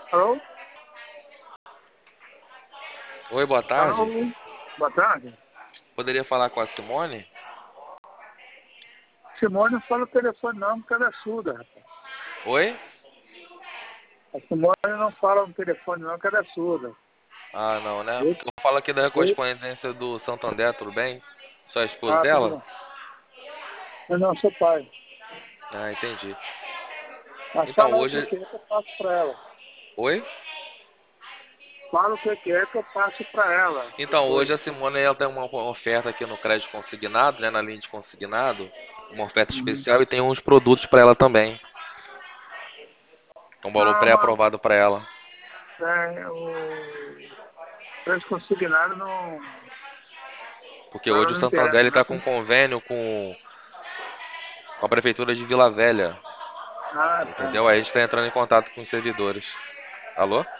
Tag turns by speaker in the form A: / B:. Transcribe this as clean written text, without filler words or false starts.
A: Alô?
B: Oi, boa tarde.
A: Alô? Boa tarde.
B: Poderia falar com a Simone?
A: Simone não fala o telefone não, porque ela é surda, rapaz.
B: Oi?
A: A Simone não fala no telefone não, porque ela é surda.
B: Ah, não, né?
A: Oi?
B: Eu falo aqui da
A: Oi?
B: correspondência do Santander, tudo bem? Sou a esposa
A: Ah, tudo
B: dela?
A: bom. Eu não sou pai.
B: Ah, entendi.
A: Mas
B: Então,
A: fala aí o que
B: hoje.
A: que é que eu passo para ela.
B: Oi?
A: Fala o que que é que eu passo para ela
B: Então,
A: depois.
B: hoje a Simone ela tem uma oferta aqui no crédito consignado, né? Na linha de consignado. Uma oferta
A: Uhum.
B: especial e tem uns produtos para ela também. Um valor
A: Ah,
B: pré-aprovado para ela.
A: o preço consignado não,
B: Porque
A: para ela
B: hoje o
A: não
B: Santander
A: interessa,
B: ele tá com
A: não.
B: um convênio com a prefeitura de Vila Velha.
A: Ah, tá.
B: Entendeu? Aí a gente tá entrando em contato com os servidores. Alô?